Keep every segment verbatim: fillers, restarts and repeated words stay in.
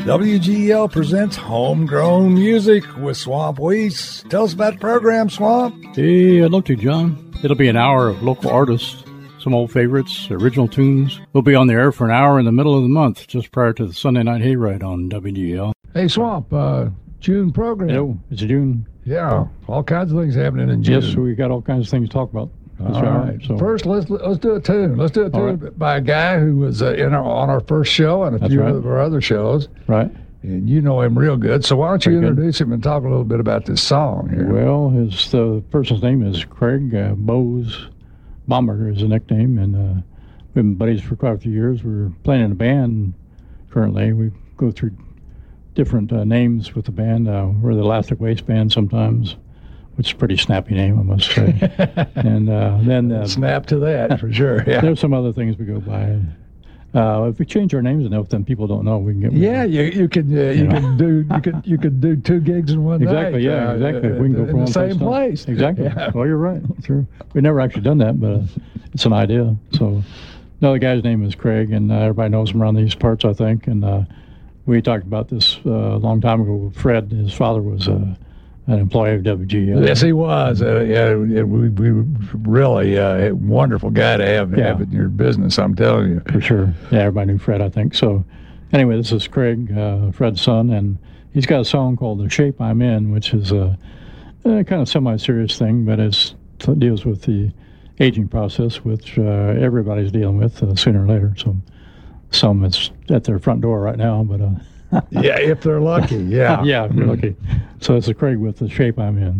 W G E L presents Homegrown Music with Swamp Weiss. Tell us about the program, Swamp. Hey, I'd love to, John. It'll be an hour of local artists, some old favorites, original tunes. We'll be on the air for an hour in the middle of the month, just prior to the Sunday Night Hayride on W G E L. Hey, Swamp, uh, June program. Hello, it's June. Yeah, all kinds of things happening in June. Yes, we got all kinds of things to talk about. All right. So. First, let's let's do a tune. Let's do a tune right. by a guy who was uh, in our, on our first show and a That's few right. of our other shows. Right. And you know him real good. So why don't you Pretty introduce good. him and talk a little bit about this song here? Well, his the person's name is Craig uh, Bose Baumgartner is the nickname, and uh, we've been buddies for quite a few years. We're playing in a band currently. We go through different uh, names with the band. Uh, we're the Elastic Waste Band sometimes, which is a pretty snappy name, I must say. and uh, then uh, snap to that for sure. Yeah. There's some other things we go by. Uh, if we change our names enough, then people don't know we can get. Yeah, you you can uh, you, you know. can do you could you could do two gigs in one exactly, night. Yeah, uh, exactly. Uh, we can go in from the one same place. place. Exactly. Yeah. Well, you're right. True. We've never actually done that, but uh, it's an idea. So, another guy's name is Craig, and uh, everybody knows him around these parts, I think. And uh, we talked about this uh, a long time ago. Fred, his father was uh, an employee of W G E L. Yes, he was. Uh, yeah, we, we really uh, a wonderful guy to have, yeah. have in your business, I'm telling you. For sure. Yeah, everybody knew Fred, I think. So, anyway, this is Craig, uh, Fred's son, and he's got a song called The Shape I'm In, which is a, a kind of semi-serious thing, but it deals with the aging process, which uh, everybody's dealing with uh, sooner or later. So, some it's at their front door right now, but... Uh, yeah, if they're lucky, yeah. yeah, if you're lucky. So it's a Craig with The Shape I'm In.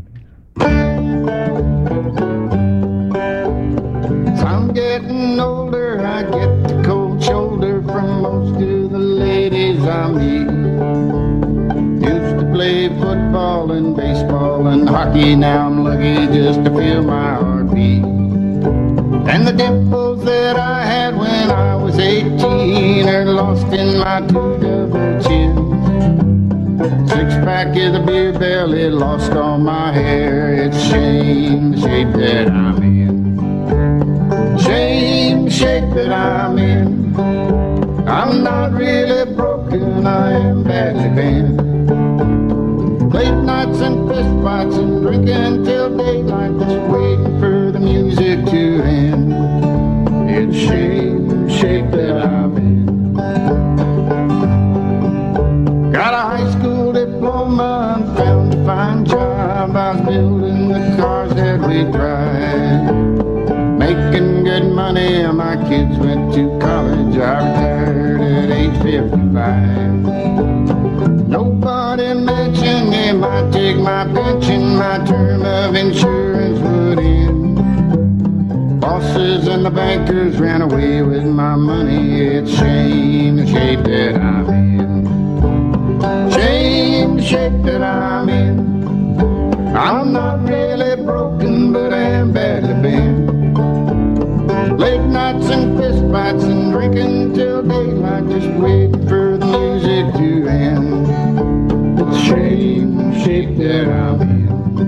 As I'm getting older, I get the cold shoulder from most of the ladies I meet. Used to play football and baseball and hockey, now I'm lucky just to feel my heartbeat. And the dimples that I had when I was eighteen are lost in my two double chins. Six pack of the beer belly lost all my hair. It's shame the shape that I'm in. Shame the shape that I'm in. I'm not really broken, I am badly bent. Late nights and fist fights and drinking till daylight, just waiting for the music to end. It's shame the shape that I'm in. Got a high school diploma and found a fine job. I was building the cars that we drive, making good money. My kids went to college. I retired at age fifty-five. Nobody mentioned they might take my pension. My term of insurance would end. Bosses and the bankers ran away with my money. It's shame the shape that I'm in. Shame the shape that I'm in. I'm not really broken, but I am badly bent. Late nights and fist fights and drinking till daylight, just waiting for the music to end. It's shame the shape that I'm in.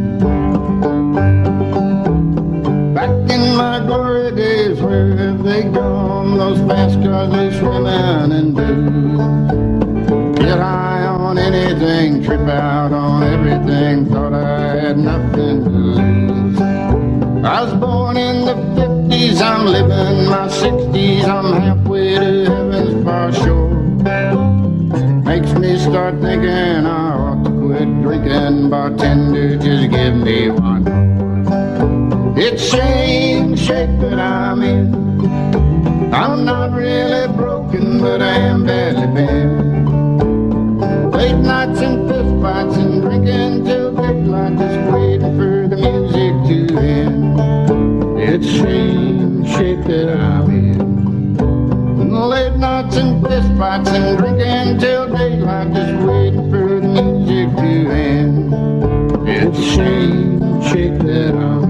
Back in my glory days, where have they gone? Those fast cars, they swimming in booze. Get high on anything, trip out on everything, thought I had nothing to lose. I was born in the fifties, I'm living my sixties, I'm halfway to heaven's far shore. Makes me start thinking I ought to quit drinking, bartender, just give me one more. It's shame the shape that I'm in. I'm not really broken, but I am badly bent. Late nights and fist fights and drinking till daylight, just waiting for the music to end. It's shame the shape that I'm in. Late nights and fist fights and drinking till daylight, just waiting for the music to end. It's shame the shape that I'm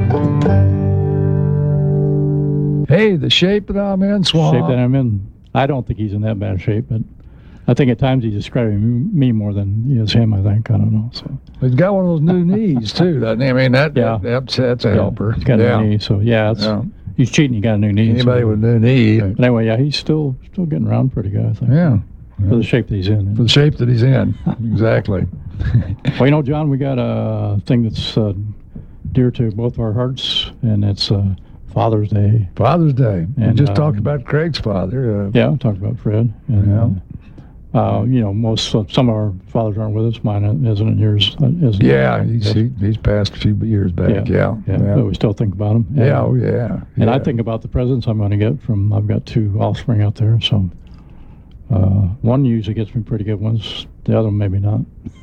in. Hey, the shape that I'm in, Swamp. Shape that I'm in. I don't think he's in that bad shape, but I think at times he's describing me more than he is him, I think. I don't know. So he's got one of those new knees, too, doesn't he? I mean, that, yeah. that, that's, that's a yeah. helper. He's got yeah. a new knee, so yeah, it's, yeah. he's cheating. He got a new knee. Anybody so. with a new knee. But anyway, yeah, he's still still getting around pretty good, I think. Yeah. For the shape that he's in. For the shape that he's in, exactly. Well, you know, John, we got a thing that's uh, dear to both our hearts, and it's uh, Father's Day. Father's Day. And, we just uh, talked about Craig's father. Uh, yeah, we talked about Fred. And, yeah. Uh, you know, most uh, some of our fathers aren't with us. Mine isn't, and yours isn't. Yeah, he's he, he's passed a few years back. Yeah, yeah, yeah. yeah. But we still think about him. Yeah, oh yeah. And yeah. I think about the presents I'm going to get from. I've got two offspring out there, so uh, one usually gets me pretty good ones. The other one maybe not.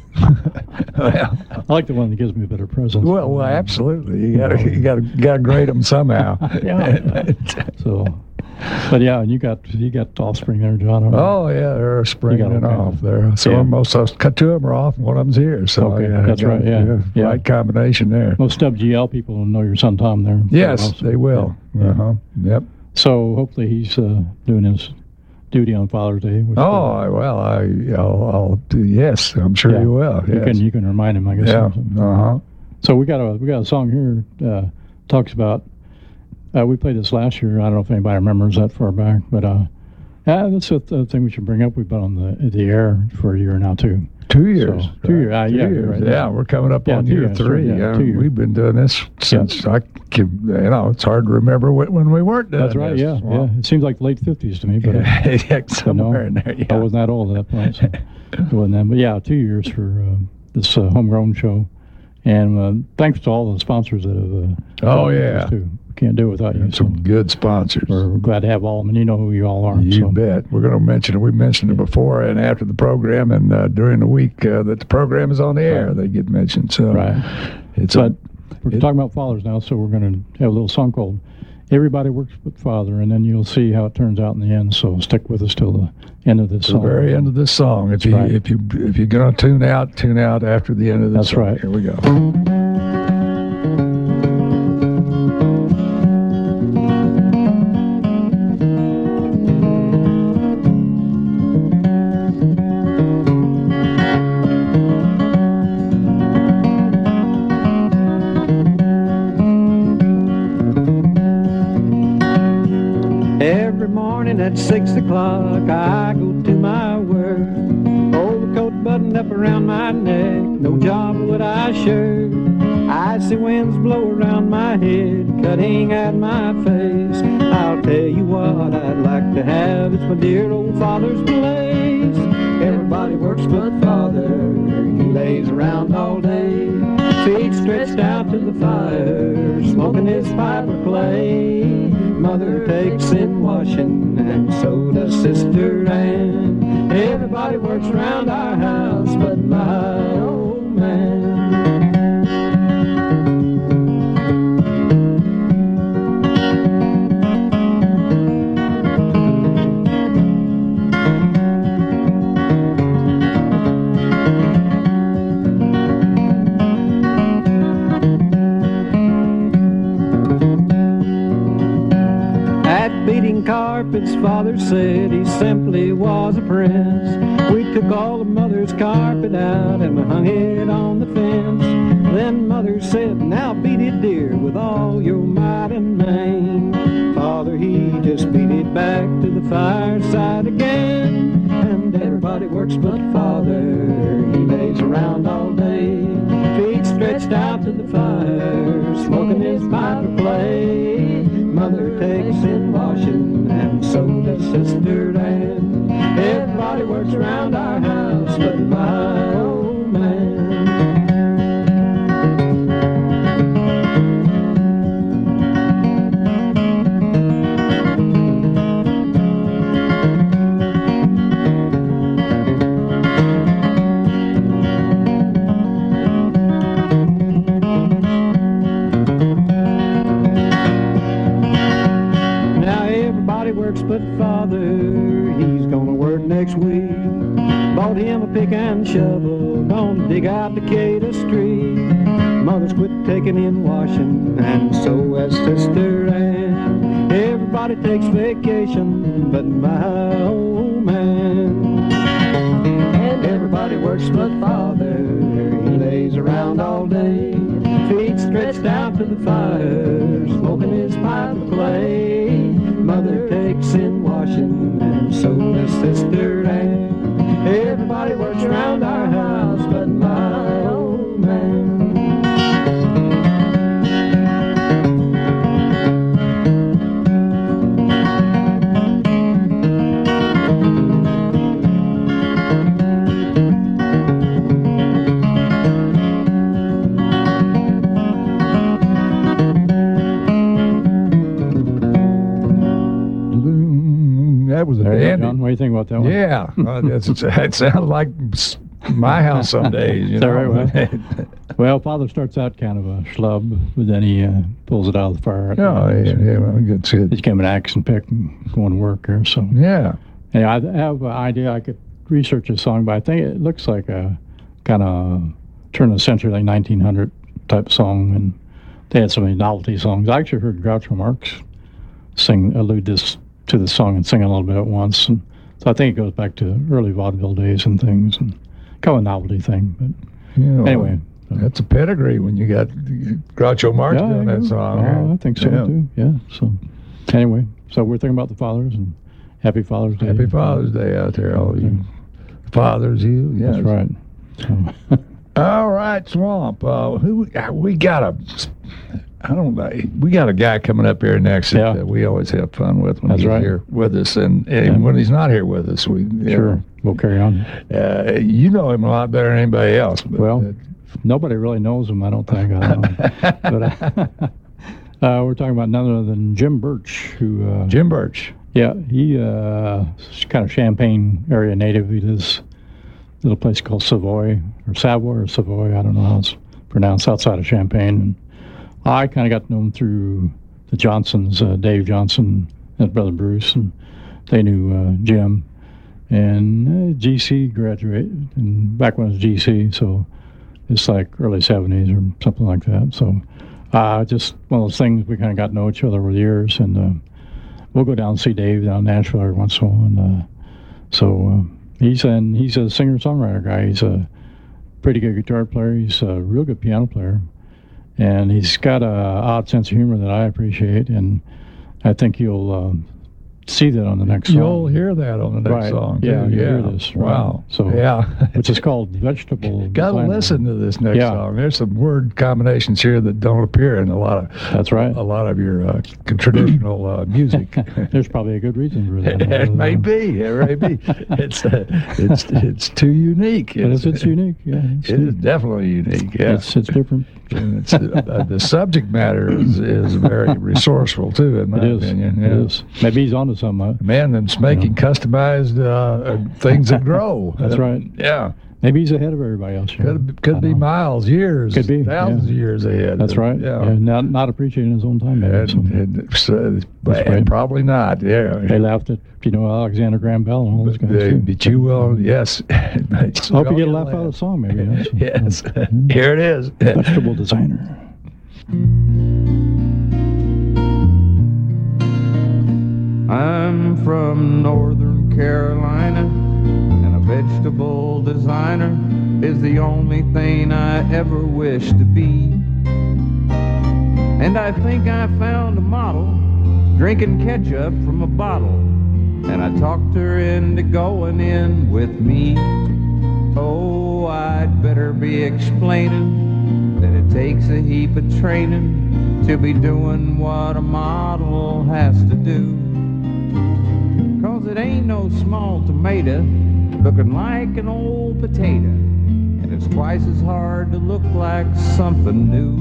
Well, I like the one that gives me better presents. Well, well, absolutely. You got to you got to got to grade them somehow. Yeah. So. But yeah, you got you got offspring there, John. Oh yeah, they're springing off there. So yeah. most of cut two of them are off, and one of them's here. So okay, yeah, that's got, right. Yeah. yeah, yeah, right combination there. Most W G L people will know your son Tom there. Yes, they will. Yeah. Uh huh. Yep. So hopefully he's uh, doing his duty on Father's Day. Oh I, well, I I'll, I'll do. Yes, I'm sure yeah. he will. You yes. can you can remind him, I guess. Yeah. Uh huh. So we got a we got a song here uh, talks about. Uh, we played this last year. I don't know if anybody remembers that far back, but uh, yeah, that's a th- thing we should bring up. We've been on the the air for a year now too. Two years. So, two right. years. Uh, two yeah, years. right. Yeah, we're coming up yeah, on year years, three. Right, yeah, uh, two years. We've been doing this since yeah. I can. You know, it's hard to remember when, when we weren't doing That's right. this. Yeah, well, yeah. It seems like the late fifties to me, but yeah, yeah, somewhere no, in there. Yeah. I wasn't that old at that point. So it wasn't that. But yeah, two years for uh, this uh, homegrown show, and uh, thanks to all the sponsors that have. Uh, oh yeah. Too. Can't do it without you. Some so good sponsors. We're glad to have all of them, and you know who you all are. You so. bet. We're going to mention it. We mentioned it before and after the program, and uh, during the week uh, that the program is on the air, right. they get mentioned. So right. It's but a, we're it, talking about fathers now, so we're going to have a little song called "Everybody Works But Father," and then you'll see how it turns out in the end. So stick with us till the end of this the song. The very end of this song. If That's you right. if you if you're going to tune out, tune out after the end of this That's song. right. Here we go. At six o'clock I go to my work, overcoat buttoned up around my neck, no job would I shirt. Icy winds blow around my head, cutting at my face. I'll tell you what I'd like to have, it's my dear old father's place. Everybody works but father, he lays around all day, feet stretched out to the fire, smoking his pipe of clay. Mother takes in washing, and so does Sister Ann. Everybody works around our house but my old man. Carpets, father said he simply was a prince. We took all of mother's carpet out and we hung it on the fence. Then mother said, now beat it, dear, with all your might and main. Father, he just beat it back to the fireside again. And everybody works but father, he lays around all day, feet stretched out to the fire, smoking his pipe of clay. Mother takes in washing, and so does Sister Ann. Everybody works around our house but my old man. But father, he's gonna work next week. Bought him a pick and shovel, gonna dig out the Cata Street. Mother's quit taking in washing, and so has Sister Ann. Everybody takes vacation but my old man. And everybody works but father, he lays around all day, feet stretched out to the fire, smoking his pipe of clay. Mother takes in washing, and so does Sister Ann. Everybody works around our house but my old man. That was a There you go, dandy. John. What do you think about that one? Yeah, uh, it's, it sounds like my house some days. You Is that know? right? Well, Father starts out kind of a schlub, but then he uh, pulls it out of the fire. Oh, yeah, yeah, well, good He shit. became an axe and pick and going to work there. So, Yeah. yeah, I have an idea. I could research a song, but I think it looks like a kind of turn of the century, like nineteen hundred type song. And they had so many novelty songs. I actually heard Groucho Marx sing, allude this to the song and sing a little bit at once. And so I think it goes back to early vaudeville days and things, and kind of a novelty thing. But You know, anyway. that's a pedigree when you got Groucho Marx Yeah, doing yeah. that song. Oh, I think so Yeah. too. Yeah. So anyway, so we're thinking about the fathers and happy Father's Day. Happy Father's Day out there, all you fathers. You, yes. That's right. So, All right, Swamp. Uh, who uh, we got a? I don't know. We got a guy coming up here next Yeah. that we always have fun with when That's he's right. here with us, and, and Yeah. when he's not here with us, we you sure, we'll carry on. know, uh, you know him a lot better than anybody else. But, Well, uh, Nobody really knows him, I don't think. I don't know. but uh, uh, we're talking about none other than Jim Birch, who, uh, Jim Birch. yeah, he uh, is kind of Champaign area native. He lives a little place called Savoy, or Savoy or Savoy, I don't know how it's pronounced, outside of Champaign. And I kind of got to know him through the Johnsons, uh, Dave Johnson and his brother Bruce, and they knew uh, Jim. And uh, G C graduated, and back when it was G C, so it's like early seventies or something like that. So uh, just one of those things, we kind of got to know each other over the years, and uh, we'll go down and see Dave down in Nashville every once in a while. And uh, so uh, he's, an, he's a singer-songwriter guy. He's a pretty good guitar player. He's a real good piano player. And he's got a odd sense of humor that I appreciate, and I think you'll uh, see that on the next song. You'll hear that on the next Right. song. Yeah, too. you yeah. hear this, right. Wow. So, yeah. which is called Vegetable Got to Designer. listen to this next Yeah. song. There's some word combinations here that don't appear in a lot of That's right. a lot of your uh, traditional uh, music. There's probably a good reason for that. It may be. It may be. It's uh, it's it's too unique. But it's, it's unique. Yeah, it's, It is definitely unique. Yeah. it's, it's different. And it's, uh, the subject matter is, is very resourceful too, in my It is. opinion. It Yeah. is. Maybe he's onto something. Man, that's making customized uh, uh, things that grow. That's Uh, right. Yeah. Maybe he's ahead of everybody else. you know. Could could I be don't know. miles, years, Could be, thousands yeah. of years ahead. That's right. Yeah. Yeah. Not, not appreciating his own time. Maybe. And, So and, so, That's and right. probably not. Yeah. they laughed at, you know, Alexander Graham Bell and all those But, guys. uh, too. but you will, yes. I hope you get a laugh out of the song, maybe. That's, Yes. Mhm. Here it is. Vegetable Designer. I'm from Northern Carolina, and a vegetable designer is the only thing I ever wish to be. And I think I found a model drinking ketchup from a bottle, and I talked her into going in with me. Oh, I'd better be explaining that it takes a heap of training to be doing what a model has to do. 'Cause it ain't no small tomato looking like an old potato, and it's twice as hard to look like something new.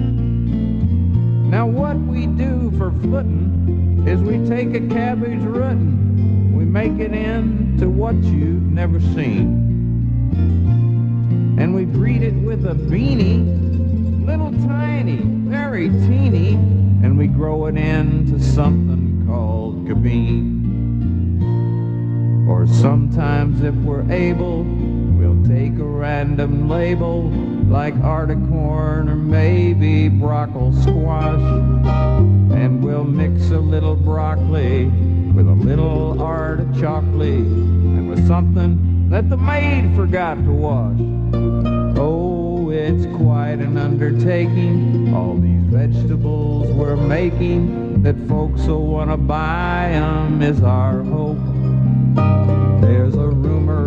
Now what we do for footin' is we take a cabbage rootin', we make it into what you've never seen, and we breed it with a beanie, little tiny, very teeny, and we grow it into something called cabine. Or sometimes if we're able, we'll take a random label like articorn or maybe broccoli squash, and we'll mix a little broccoli with a little artichoke and with something that the maid forgot to wash. Oh, it's quite an undertaking, all these vegetables we're making, that folks will want to buy 'em is our hope. There's a rumor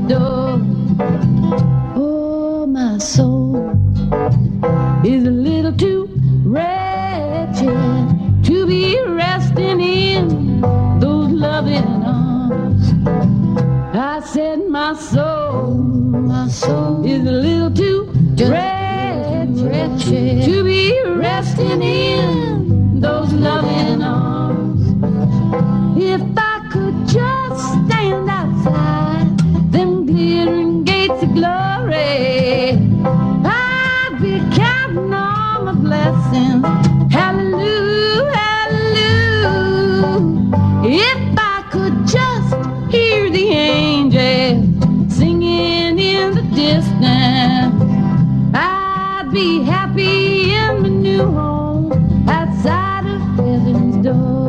soul, my soul is a little too wretched to be resting in those loving arms. If I could just stand outside them glittering gates of glory, I'd be counting all my blessings. Hallelujah, hallelujah. If I could just hear the angels singing in the distance, I'd be happy in my new home outside of heaven's door.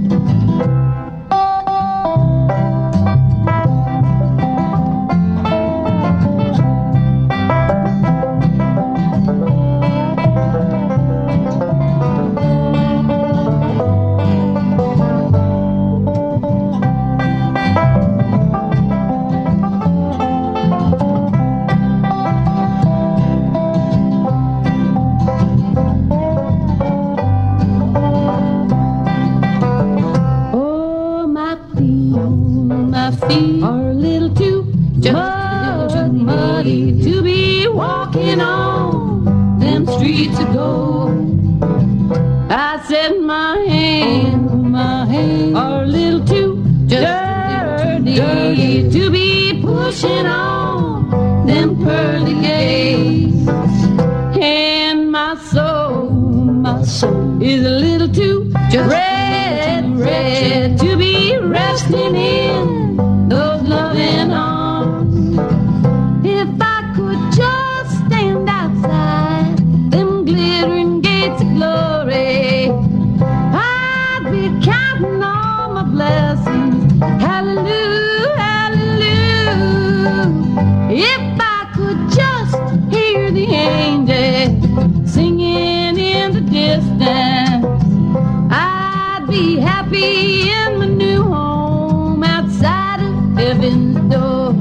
Feet are a little too muddy, muddy to be walking on them streets of gold. I said my hands, my hands are a little too dirty, dirty to be pushing on them pearly gates. And my soul, my soul is a little too red, red to be resting in those loving arms. If I could just stand outside them glittering gates of glory, I'd be counting all my blessings. Hallelujah, hallelujah. If I could just hear the angels singing in the distance, I'd be happy in my new home outside heaven's door.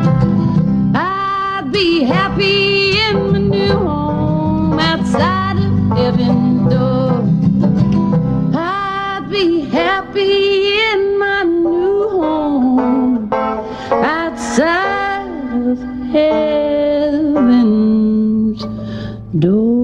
I'd be happy in my new home outside of heaven's door. I'd be happy in my new home outside of heaven's door.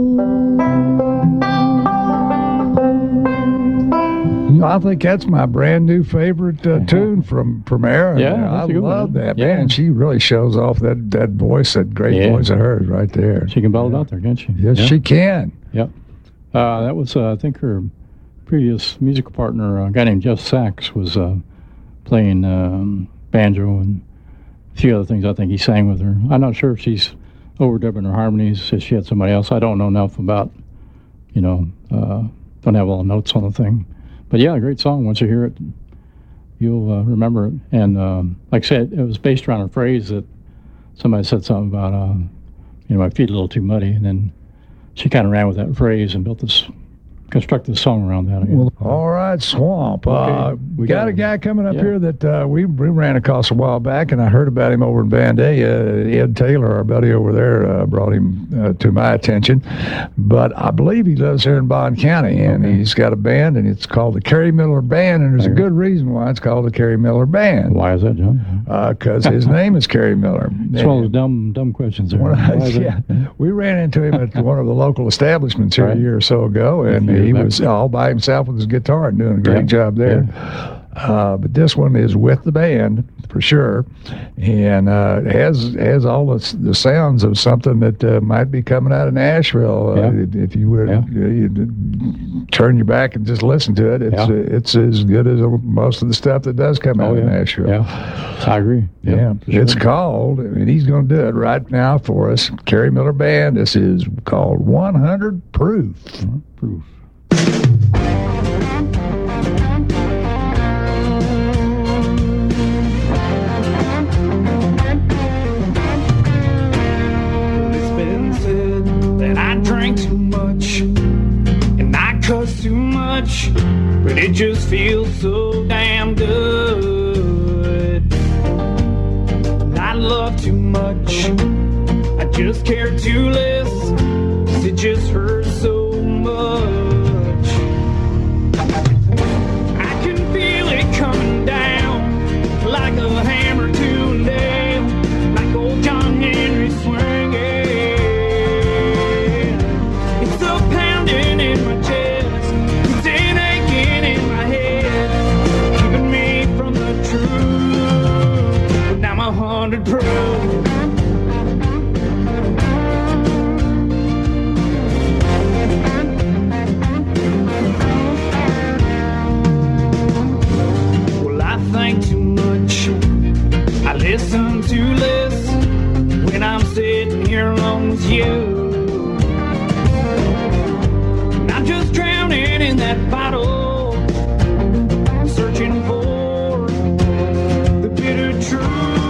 I think that's my brand new favorite uh, tune from from Erin. Yeah, I that's a good love one. that. Yeah. Man, she really shows off that, that voice, that great Yeah. voice of hers right there. She can belt it out there, can't she? Yes, yeah. she can. Yep. Uh, that was, uh, I think, her previous musical partner, a guy named Jeff Sachs, was uh, playing um, banjo and a few other things. I think he sang with her. I'm not sure if she's overdubbing her harmonies, if she had somebody else. I don't know enough about, you know, uh, don't have all the notes on the thing. But yeah, a great song. Once you hear it, you'll uh, remember it. And um, like I said, it was based around a phrase that somebody said something about, uh, you know, my feet a little too muddy. And then she kind of ran with that phrase and built this, constructed a song around that. Well, all right, Swamp. Okay. Uh, we We got, got a guy coming up yeah. here that uh, we, we ran across a while back, and I heard about him over in Vandalia. Ed Taylor, our buddy over there, uh, brought him uh, to my attention. But I believe he lives here in Bond County, and Okay. he's got a band, and it's called the Kerry Miller Band, and there's a Okay. good reason why it's called the Kerry Miller Band. Why is that, John? Because uh, his name is Kerry Miller. It's one of those dumb, dumb questions there. One of- Why is that? yeah, we ran into him at one of the local establishments here Right. a year or so ago, and A few he years back. was all by himself with his guitar and doing a great Yeah. job there. Uh, but this one is with the band for sure, and uh, it has has all the, the sounds of something that uh, might be coming out of Nashville. Uh, Yeah. If you would Yeah. uh, you'd turn your back and just listen to it, it's Yeah. uh, it's as good as most of the stuff that does come out Oh, of yeah. Nashville. Yeah, I agree. Yeah, for sure. it's called, and he's going to do it right now for us. Kerry Miller Band. This is called one hundred Proof. Proof. It's been said that I drank too much and I cuss too much, but it just feels so damn good. And I love too much, I just care too less, 'cause it just hurts so much. I can feel it coming down like a hammer to a nail, like old was you. And I'm just drowning in that bottle, searching for the bitter truth.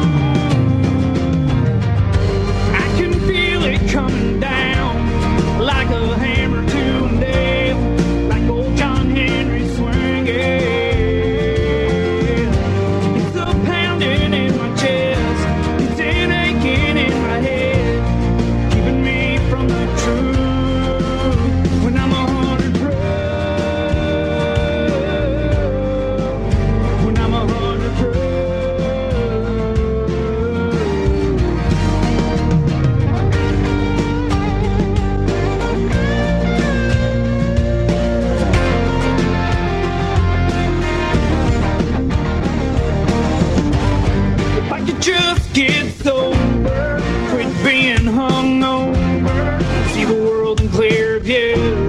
I can feel it coming down like a hammer to nail, like old John Henry swinging. It's a pounding in my chest, it's an aching in my head, keeping me from the truth. When I'm a hundred proof, when I'm a hundred proof. If I could just get sober, quit being hungover, see the world in clear view.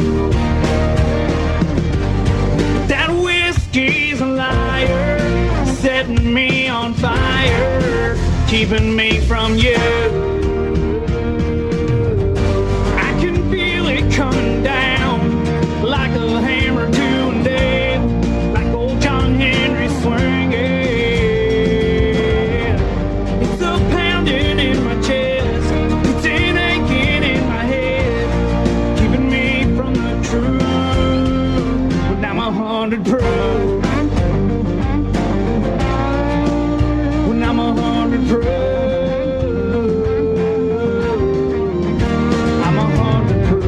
That whiskey's a liar, setting me on fire, keeping me from you. I can feel it coming down like a hammer to a nail, like old John Henry swinging. It's a pounding in my chest, it's an aching in my head, keeping me from the truth. When I'm a hundred proof, when I'm a hundred proof, I'm a hundred proof.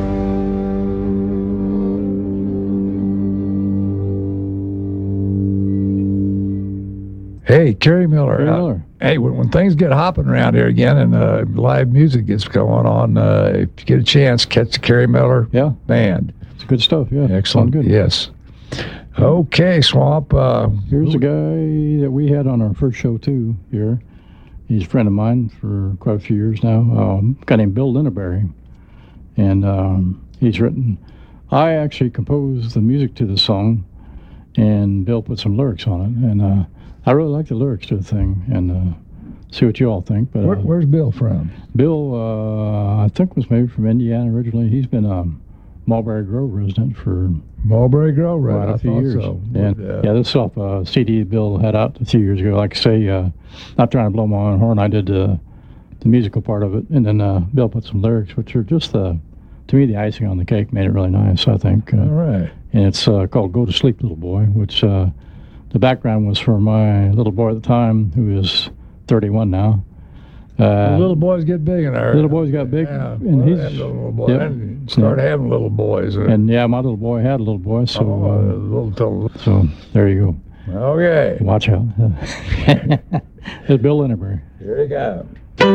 Hey, Kerry Miller. Kerry uh, Miller. Hey, when, when things get hopping around here again and uh, live music gets going on, uh, if you get a chance, catch the Kerry Miller Yeah, band. it's good stuff. Yeah, Excellent. Sound good. Yes. Okay, Swamp. Uh, Here's a guy that we had on our first show too. Here, he's a friend of mine for quite a few years now. Um, a guy named Bill Linneberry, and um, he's written. I actually composed the music to the song, and Bill put some lyrics on it. And uh, I really like the lyrics to the thing, and uh, see what you all think. But uh, where, where's Bill from? Bill, uh, I think, was maybe from Indiana originally. He's been a Mulberry Grove resident for Mulberry Grove, right? quite I a few thought years. so. And Uh, yeah, this is off a C D Bill had out a few years ago. Like I say, uh, not trying to blow my own horn, I did uh, the musical part of it, and then uh, Bill put some lyrics, which are just the, to me, the icing on the cake. Made it really nice, I think. Uh, all right. And it's uh, called "Go to Sleep, Little Boy," which uh, the background was for my little boy at the time, who is thirty-one now. Uh, The little boys get big in there. little boys got big, Yeah, and well, he's- that little boy. yep. And start having little boys. uh, and yeah, my little boy had a little boy, so oh, uh, little, little, so there you go. okay, Watch out. It's Bill Linneberry. here you go.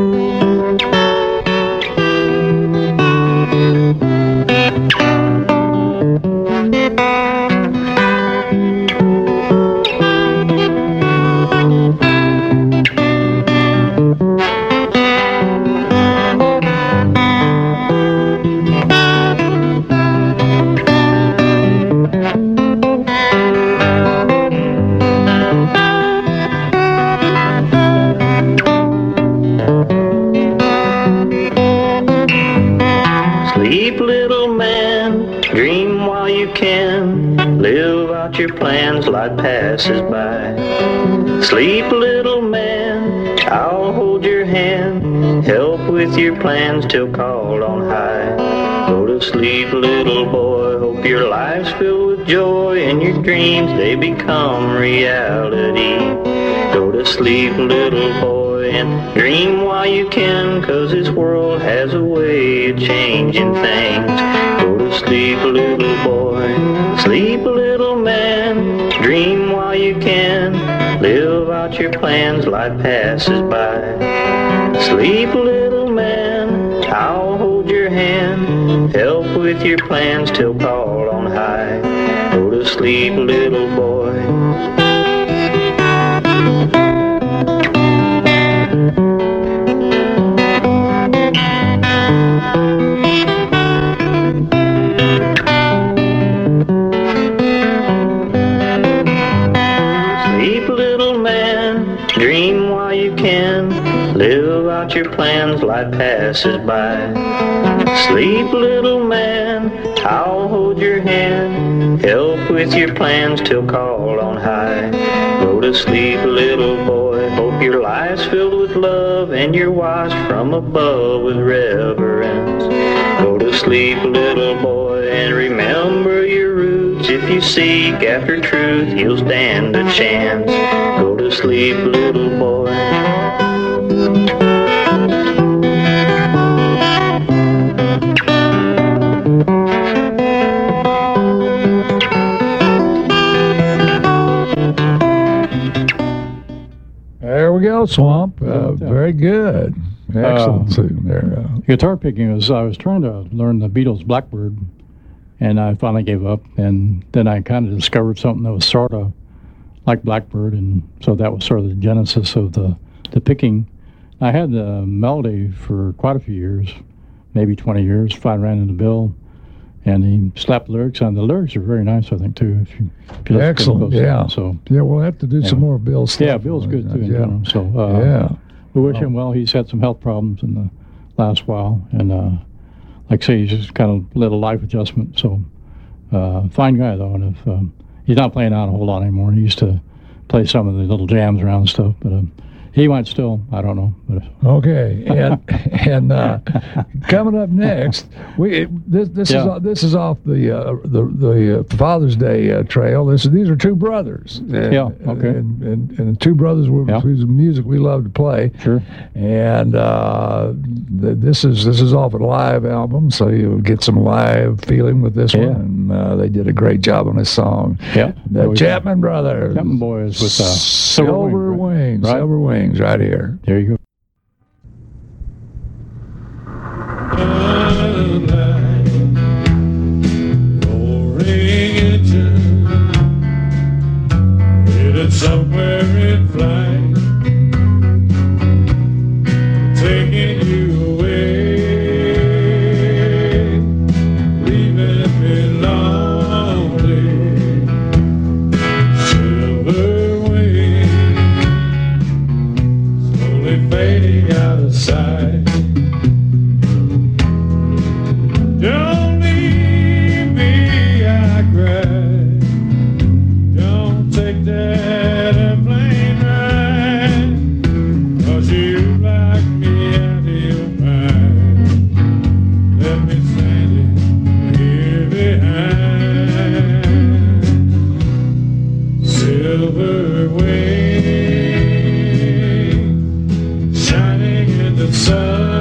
Sleep, little man, dream while you can. Live out your plans, life passes by. Sleep, little man, I'll hold your hand. Help with your plans till called on high. Go to sleep, little boy, hope your life's filled with joy, and your dreams, they become reality. Go to sleep, little boy, and dream while you can, 'cause this world has a way of changing things. Go to sleep, little boy, sleep, little man, dream while you can, live out your plans, life passes by. Sleep, little man, I'll hold your hand, help with your plans till called on high. Go to sleep, little boy. out your plans like passers-by. Sleep, little man, I'll hold your hand, help with your plans till called on high. Go to sleep, little boy, hope your life's filled with love and you're watched from above with reverence. Go to sleep, little boy, and remember your roots. If you seek after truth, you'll stand a chance. Go to sleep, little boy. There we go, Swamp. Uh, very good. Excellent Uh, tune there. Uh, Guitar picking was, I was trying to learn the Beatles' Blackbird, and I finally gave up. And then I kind of discovered something that was sort of like Blackbird, and so that was sort of the genesis of the, the picking. I had the melody for quite a few years, maybe twenty years, before I ran into Bill, and he slapped lyrics on. The lyrics are very nice, I think, too. If you, if you listen to excellent, those, yeah. So, yeah, we'll have to do Yeah. some more Bill stuff. yeah, Bill's good, too, in yeah. general. So, uh, yeah. we wish him well. He's had some health problems in the last while, and uh, like I say, he's just kind of led a life adjustment. So, uh, fine guy though, and if um, he's not playing out a whole lot anymore. He used to play some of the little jams around and stuff, but um, he might still. I don't know. But Okay, and and uh, coming up next, we this this Yeah. is this is off the uh, the the uh, Father's Day uh, trail. This these are two brothers. And, Yeah, okay. And and, and two brothers were Yeah. whose music we love to play. Sure. And uh, th- this is this is off a live album, so you'll get some live feeling with this Yeah. one. And uh, they did a great job on this song. Yeah. The Always- Chapman Brothers. Chapman Boys with uh, Silver Wing, Wings. right? Silver Wings, right here. There you go. Somewhere in flight, taking you away, leaving me lonely. Silver wings, slowly fading out of sight. Don't leave me, I cry. Don't take that airplane ride, 'cause you lock me out of your mind. Let me stand here behind. Silver wings shining in the sun.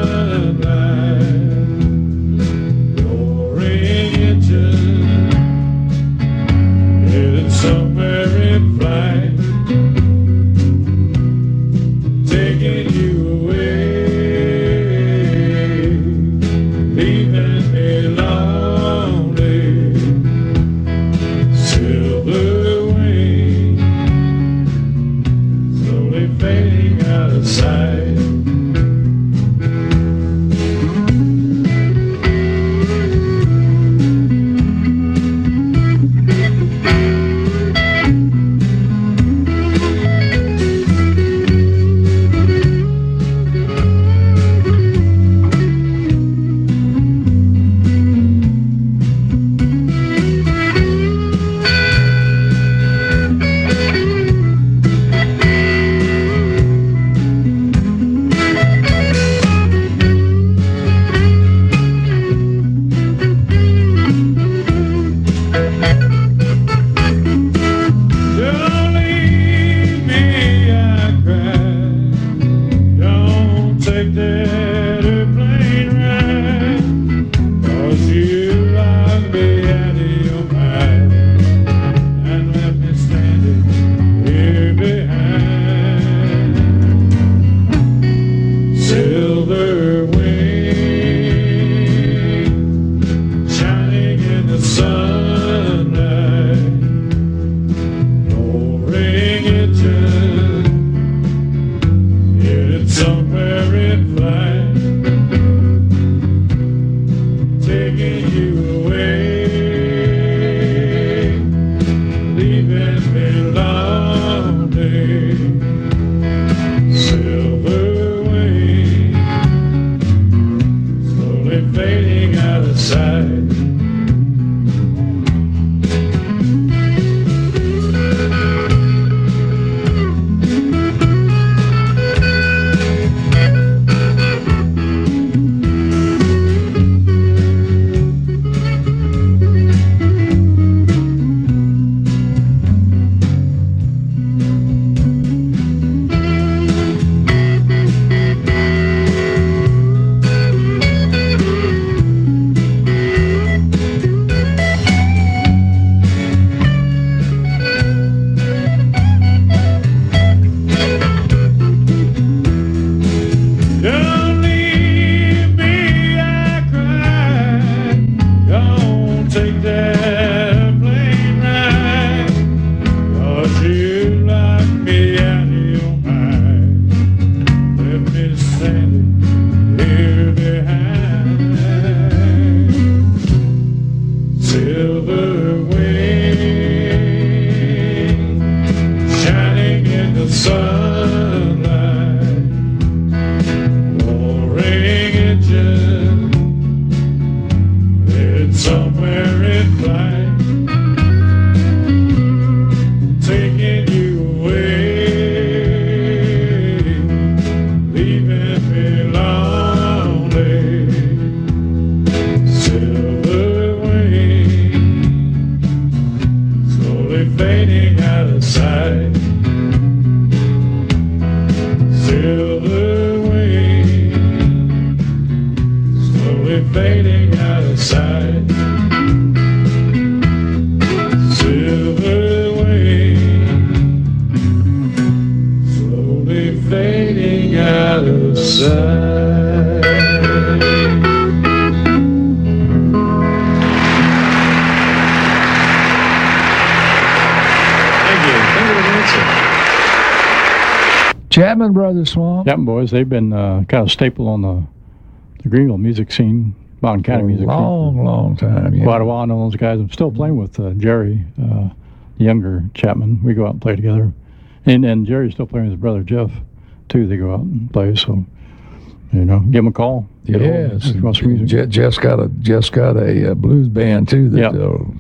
Chapman Brothers, Swamp. Chapman Boys, they've been uh, kind of staple on the, the Greenville music scene, Mountain County music long, scene. Long, long time. Yeah. Quite a while. I know those guys. I'm still playing with uh, Jerry, uh, the younger Chapman. We go out and play together. And, and Jerry's still playing with his brother, Jeff, too. They go out and play, so, you know, give him a call. Yes. music. Je- Jeff's got a, Jeff's got a uh, blues band, too, that Yep. will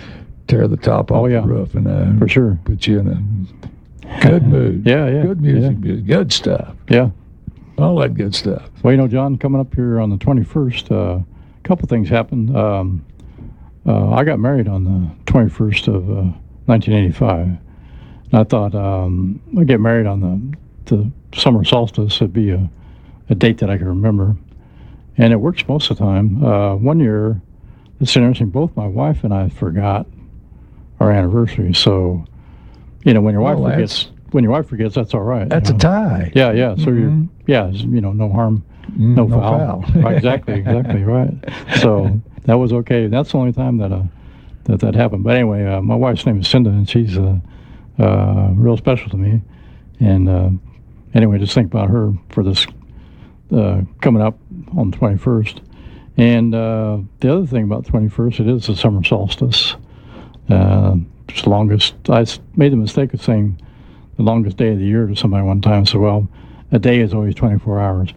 tear the top off Oh, yeah. the roof and uh, For sure. put you in a good mood. Yeah, yeah. Good music, Yeah. music, good stuff. Yeah. All that good stuff. Well, you know, John, coming up here on the twenty-first, a uh, couple things happened. Um, uh, I got married on the twenty-first of uh, nineteen eighty-five. And I thought um, I'd get married on the, the summer solstice. It'd be a, a date that I could remember. And it works most of the time. Uh, one year, it's interesting, both my wife and I forgot our anniversary. So, you know, when your wife Well, forgets, when your wife forgets, that's all right. That's you a know? tie. Yeah, yeah. So Mhm. you're, yeah, it's, you know, no harm, Mm, no, no foul. foul. Right, exactly, exactly, right. So that was okay. That's the only time that uh, that that happened. But anyway, uh, my wife's name is Cinda, and she's uh, uh, real special to me. And uh, anyway, just think about her for this uh, coming up on the twenty-first. And uh, the other thing about the twenty-first, it is the summer solstice. Uh, it's the longest. I s- made the mistake of saying the longest day of the year to somebody one time. So, well, a day is always twenty-four hours.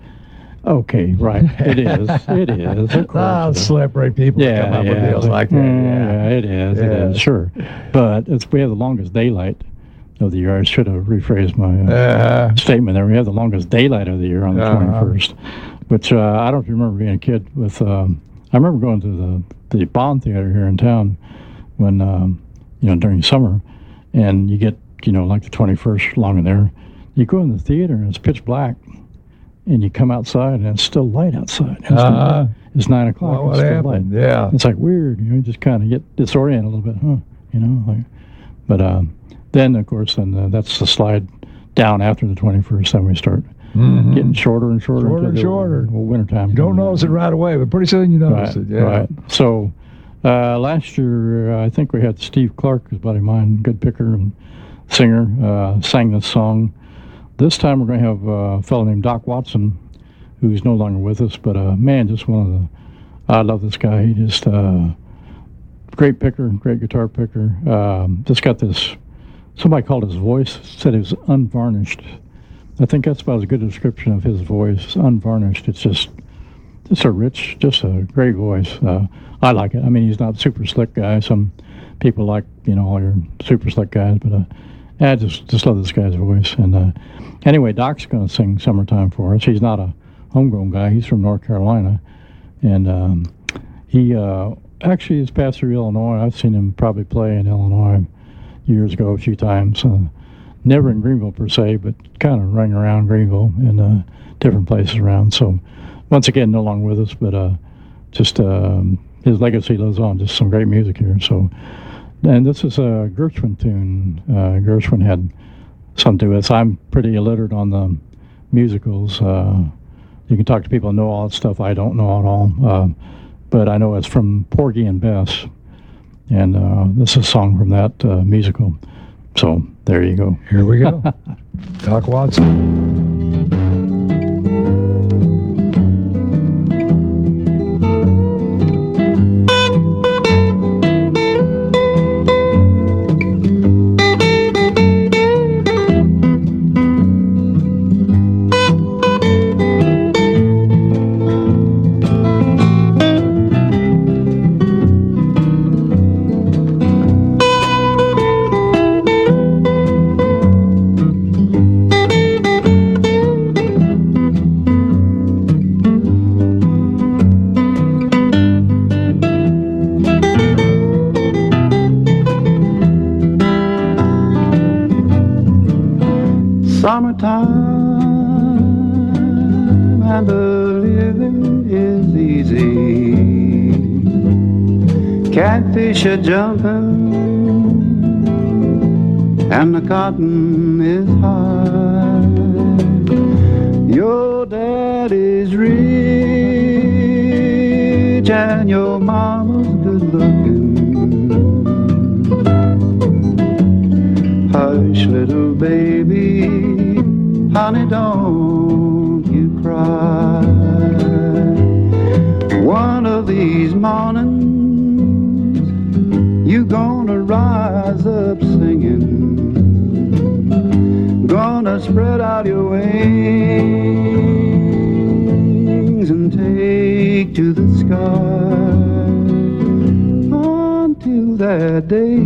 Okay, right. It is. It is. Of course. Ah, it is. celebrate people that Yeah, come up yeah, with deals but- like that. mm, Yeah. yeah, it is. It Yeah. is. Sure, but it's we have the longest daylight of the year. I should have rephrased my uh, Uh, statement there. We have the longest daylight of the year on the Uh-huh. twenty-first, which uh, I don't remember being a kid with. Um, I remember going to the the Bond Theater here in town when um, you know during summer, and you get you know like the twenty-first along in there. You go in the theater and it's pitch black, and you come outside and it's still light outside. It's, Uh-huh. it's nine o'clock. well, what it's still happened? light. Yeah. It's like weird, you know, you just kind of get disoriented a little bit, huh? You know, like, but um, then of course, then uh, that's the slide down after the twenty-first. Then we start Mhm. getting shorter and shorter. Shorter until and the shorter. Well, wintertime. You don't notice it right away, but pretty soon you notice Right, it. Yeah. right. So uh, last year, uh, I think we had Steve Clark, who's a buddy of mine, good picker and singer, uh, sang this song. This time we're going to have uh, a fellow named Doc Watson, who's no longer with us, but uh, man, just one of the, I love this guy. He just, uh, great picker, great guitar picker. Um, just got this, somebody called his voice, said it was unvarnished. I think that's about as good a description of his voice, unvarnished. It's just, just a rich, just a great voice. Uh, I like it. I mean, he's not a super slick guy. Some people like, you know, all your super slick guys, but uh, I just just love this guy's voice. And uh, anyway, Doc's going to sing "Summertime" for us. He's not a homegrown guy. He's from North Carolina, and um, he uh, actually is passed through Illinois. I've seen him probably play in Illinois years ago a few times. Uh, never in Greenville per se, but kind of running around Greenville and uh, different places around. So once again, no longer with us, but uh, just um, his legacy lives on. Just some great music here. So, and this is a Gershwin tune. Uh, Gershwin had something to do with this. I'm pretty illiterate on the musicals. Uh, you can talk to people who know all that stuff. I don't know it all. Uh, but I know it's from Porgy and Bess. And uh, this is a song from that uh, musical. So there you go. Here we go. Doc Watson. Summertime and the living is easy. Catfish are jumping and the cotton is high. Your daddy's rich and your mama's good looking. Hush, little baby, honey, don't you cry. One of these mornings, you gonna rise up singing, gonna spread out your wings and take to the sky. Until that day,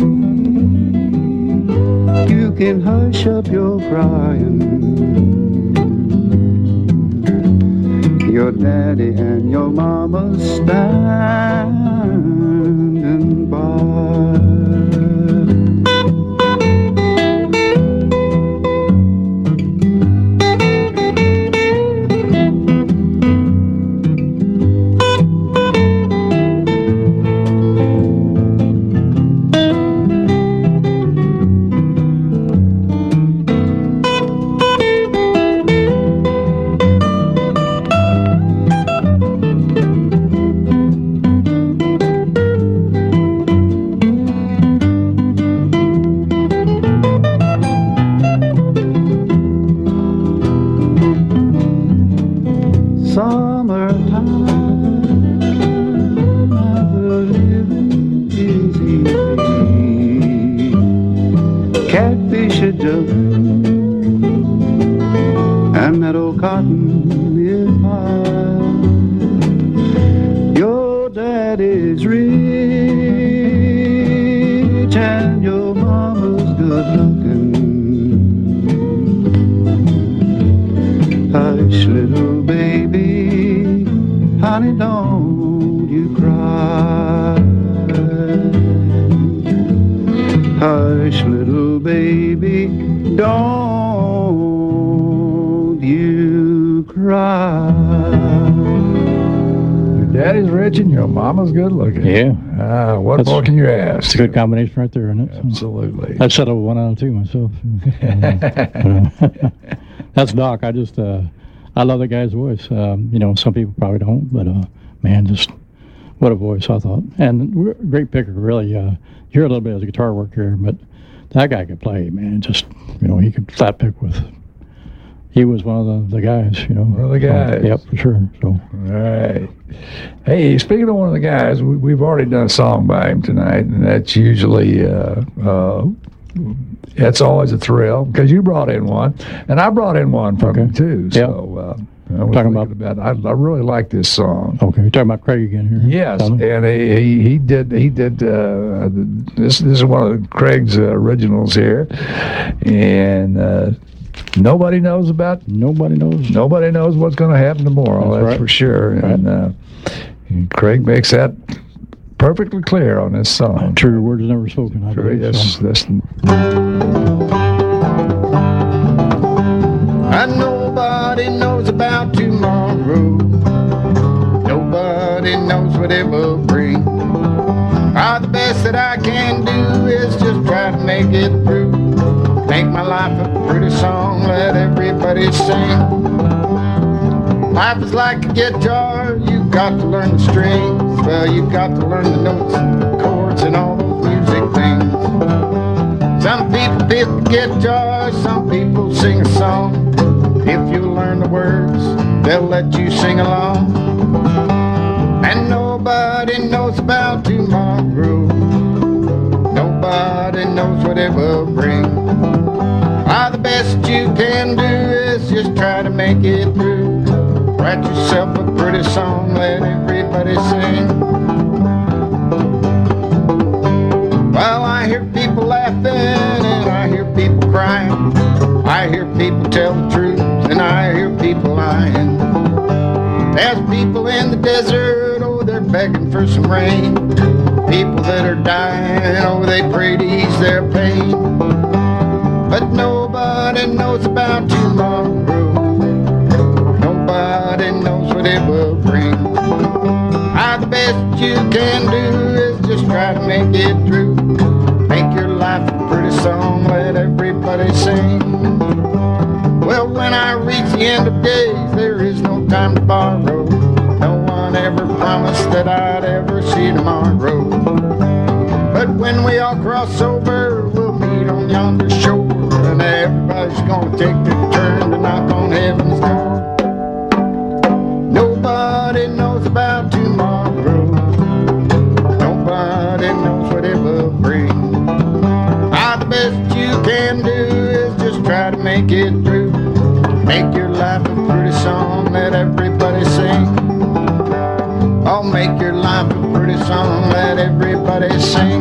you can hush up your crying. Your daddy and your mama standing by. And that old cotton is high. Your daddy's rich and your mama's good looking. Hush, little baby, honey, don't you cry. Hush, little baby, don't you cry. Your daddy's rich and your mama's good looking. Yeah. Ah, what That's- more can you ask? It's a good combination right there, isn't it? So, Absolutely. I'd settle one out of two myself. That's Doc. I just, uh, I love the guy's voice. Um, you know, some people probably don't, but uh, man, just what a voice, I thought. And we're- great picker, really. Uh, you hear a little bit of the guitar work here, but that guy could play, man. Just, you know, he could flat pick with. He was one of the, the guys, you know. One of the guys. Yep, for sure. So. All right. Hey, speaking of one of the guys, we, we've already done a song by him tonight, and that's usually, uh, uh, that's always a thrill, because you brought in one, and I brought in one from Okay. him, too. Yep. So, uh, I was Talking thinking about, I, I really like this song. Okay, you're talking about Craig again here. Yes, Tell me. and he, he he did he did uh, this. This is one of Craig's uh, originals here, and uh, nobody knows about Nobody knows. nobody knows what's going to happen tomorrow. That's That's, right. for sure. And, uh, and Craig makes that perfectly clear on this song. True words never spoken. I True, believe, that's, so. that's And nobody knows about tomorrow. Nobody knows what it will bring. Ah, the best that I can do is just try to make it through. Make my life a pretty song, let everybody sing. Life is like a guitar, you got to learn the strings. Well, you got to learn the notes, chords, and all those music things. Some people pick the guitar, some people sing a song. If you learn the words, they'll let you sing along. And nobody knows about tomorrow. Nobody knows what it will bring. Ah, the best you can do is just try to make it through. Write yourself a pretty song, let everybody sing. Well, I hear people laughing and I hear people crying. I hear people tell the truth and I hear people lying. There's people in the desert, oh, they're begging for some rain. People that are dying, oh, they pray to ease their pain. But nobody knows about tomorrow. Nobody knows what it will bring. Ah, the best you can do is just try to make it through. Make your life a pretty song, let everybody sing. Well, when I reach the end of days, there is no time to borrow. No one ever promised that I'd ever see tomorrow. But when we all cross over, we'll meet on yonder shore, and everybody everybody's gonna take their turn to knock on heaven's door. Nobody knows about tomorrow. Nobody knows what it will bring. Ah, the best you can do is just try to make it through. Make your life a pretty song that everybody sing. Oh, make your life a pretty song that everybody sing.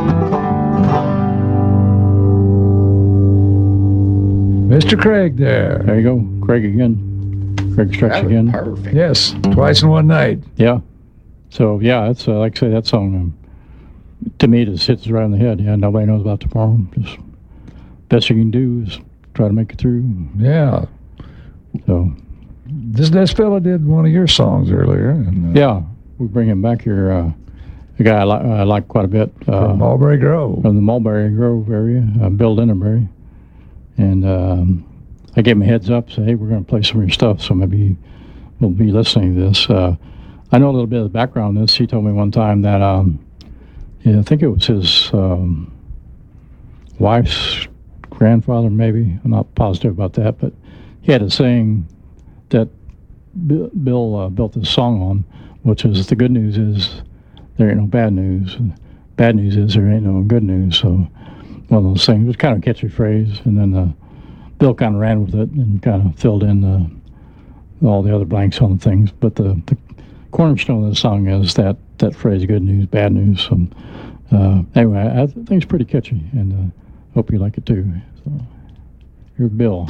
Mister Craig there. There you go. Craig again. Craig Strikes That was Again. perfect. Yes, twice in one night. Yeah. So, yeah, it's uh, like I say, that song, um, to me, it just hits right in the head. Yeah, nobody knows about tomorrow. Just best you can do is try to make it through. Yeah. So, This this fella did one of your songs earlier. And, uh, yeah, we bring him back here. Uh, a guy I, li- I like quite a bit. Uh, From Mulberry Grove. from the Mulberry Grove area, uh, Bill Lindenberry. And um, I gave him a heads up, say, hey, we're going to play some of your stuff, so maybe we'll be listening to this. Uh, I know a little bit of the background on this. He told me one time that, um, yeah, I think it was his um, wife's grandfather, maybe. I'm not positive about that, but he had a saying that Bill, Bill uh, built this song on, which is, the good news is there ain't no bad news. Bad news is there ain't no good news. So one of those things. It was kind of a catchy phrase, and then uh, Bill kind of ran with it and kind of filled in uh, all the other blanks on things. But the, the cornerstone of the song is that, that phrase, good news, bad news. So, uh, anyway, I, I think it's pretty catchy, and uh, hope you like it too. So, here's Bill.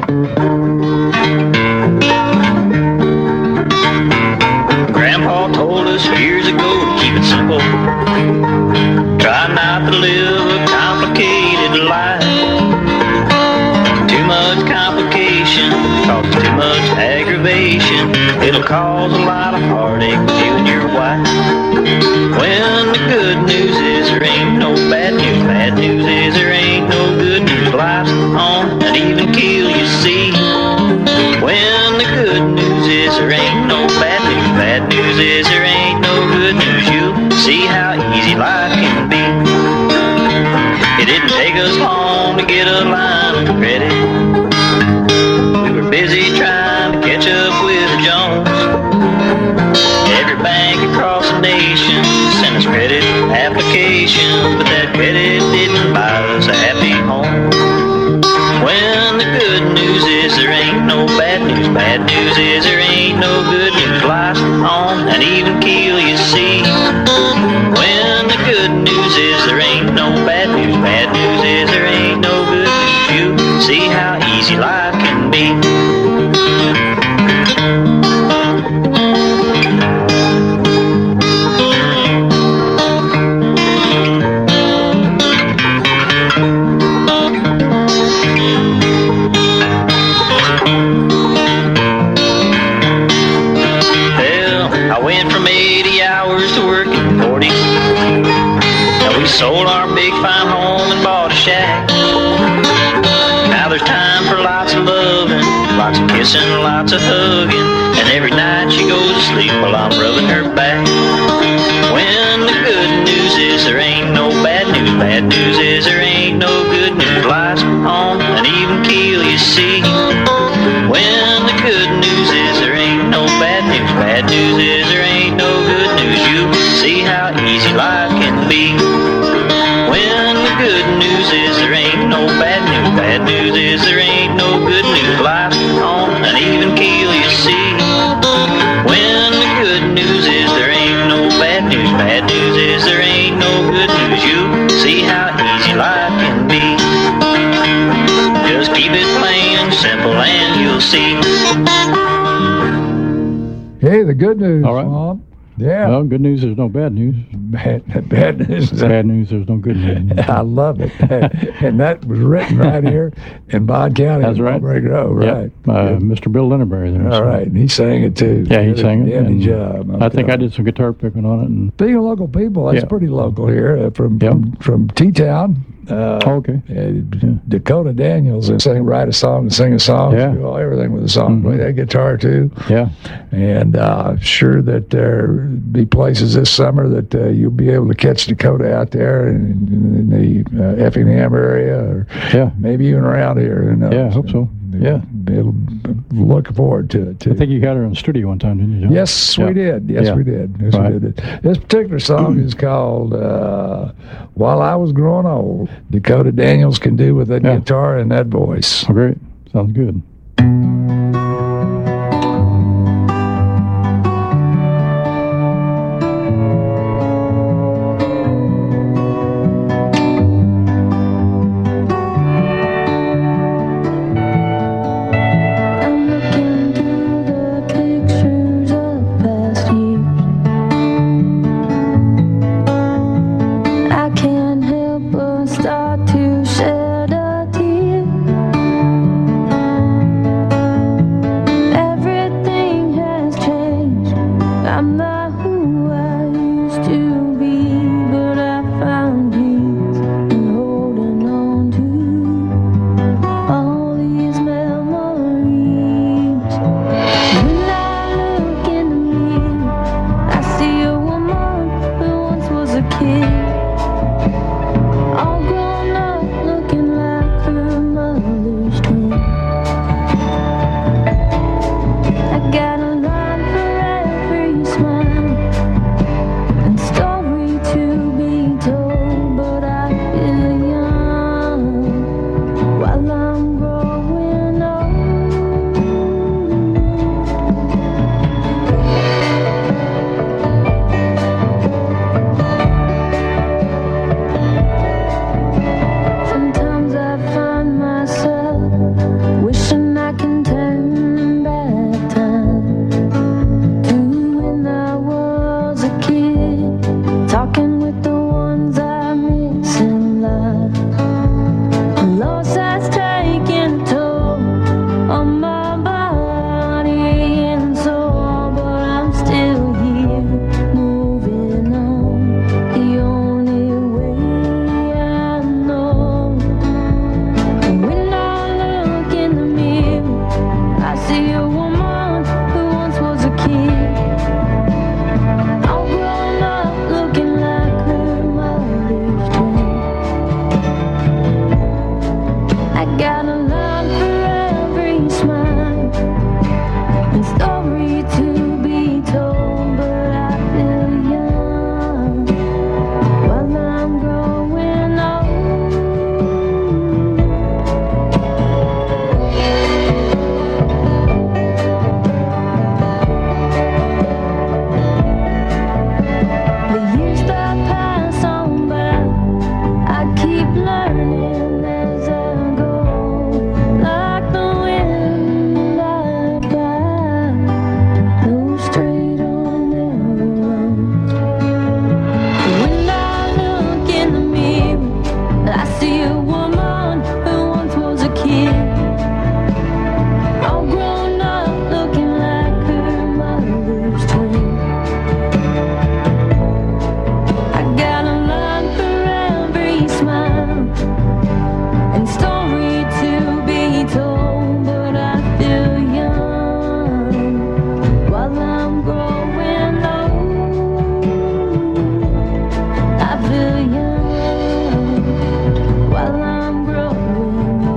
Grandpa told us years ago to keep it simple. Try not to live a complicated life. Too much complication causes too much aggravation. It'll cause a lot of heartache with you and your wife. When the good news is there ain't no bad news. Bad news is there ain't no good news. Life's on and even kill you see. When the good news is there ain't no bad news. Bad news is there ain't no good news. You'll see how easy life can be. It didn't take us long to get a line of credit. We were busy trying to catch up with the Jones. Every bank across the nation sent us credit applications, but that credit didn't buy us a happy home. When the good news is there ain't no bad news. Bad news is there ain't no good news. Life's on and even keel you see. When the good news is there ain't no bad news. Bad news is there ain't no good news. You see how easy life can be. Sold our big fine home and bought a shack. Now there's time for lots of loving, lots of kissing, lots of hugging. And every night she goes to sleep while I'm rubbing her back. When the good news is there ain't no bad news. Bad news is there ain't no good news. Life's on an even keel you see. When the good news is there ain't no bad news. Bad news is there ain't no good news. You see how easy life can be. When the good news is there ain't no bad news. Bad news is there ain't no good news. Life's on an even keel you see. When the good news is there ain't no bad news. Bad news is there ain't no good news. You see how easy life can be. Just keep it plain, simple, and you'll see. Hey, the good news, All right. Bob. Yeah. Well, good news, there's no bad news. Bad, bad news. Bad news, there's no good news. I love it. And that was written right here in Bond County. That's right. Mulberry Grove, Yep. right. Uh, Good. Mister Bill Lindenberry there. All so. right. And he sang it too. Yeah, he Did a sang it. dandy and job. I'm I think I telling you. did some guitar picking on it. And Being a local people, that's Yeah. pretty local here uh, from, Yep. from, from T-Town. Uh, Oh, okay. uh, Dakota Daniels and sing, write a song and sing a song. Yeah. Do all, everything with a song. Mhm. Play that guitar too. Yeah. And uh, sure that there be places this summer that uh, you'll be able to catch Dakota out there in, in the uh, Effingham area, or Yeah. maybe even around here. Who knows? Yeah, I hope so. Yeah. It'll, look forward to it too. I think you got her in the studio one time, didn't you, John? Yes, Yeah. we did. Yes, Yeah. we did. Yes, Right. we did. This particular song is called uh, "While I Was Growing Old." Dakota Daniels can do with that Yeah. guitar and that voice. Oh, great. Sounds good. I'm looking through the pictures of past years. I can't help but start to shed a tear. Everything has changed. I'm not who I used to be, but I found peace in holding on to all these memories. When I look in the mirror, I see a woman who once was a kid, all grown up, looking like her mother's twin. I got a line for every smile and story to be told, but I feel young while I'm growing old. Sometimes I find myself wishing I can turn back time to when I was a kid, talking with the ones I miss in life. Loss has taken a toll on my body and soul, but I'm still here, moving on the only way I know. When I look in the mirror, I see a woman who once was a kid, all grown up, looking like her mother's twin. I got a line for every smile and story to be told, but I feel young while I'm growing old. The years that pass on by, I keep learning as I go, like the wind I fly, no straight or narrow roads. When I look in the mirror, I see a woman who once was a kid, all grown up, looking like her mother's twin. I got a line for every smile and story to be told, but I feel young while I'm growing old. I feel young while I'm growing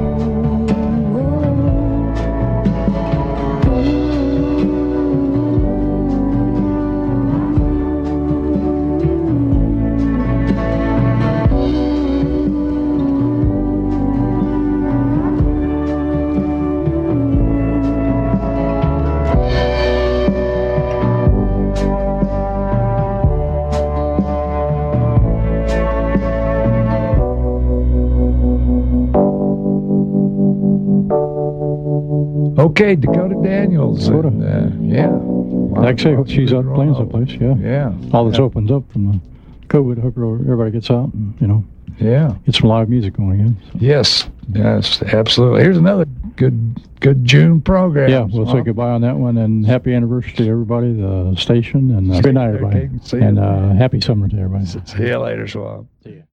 Okay, Dakota Daniels. Dakota. And, uh, yeah. Like I say, she's out playing someplace, yeah. Yeah. All this yeah. opens up from the COVID, hope everybody gets out and, you know, Yeah. get some live music going again. So. Yes. Yes. Absolutely. Here's another good good June program. Yeah, we'll say goodbye on that one, and happy anniversary to everybody, the station, and uh, good night, everybody, Okay, see you. and uh, happy summer to everybody. See you later, Swab. See ya.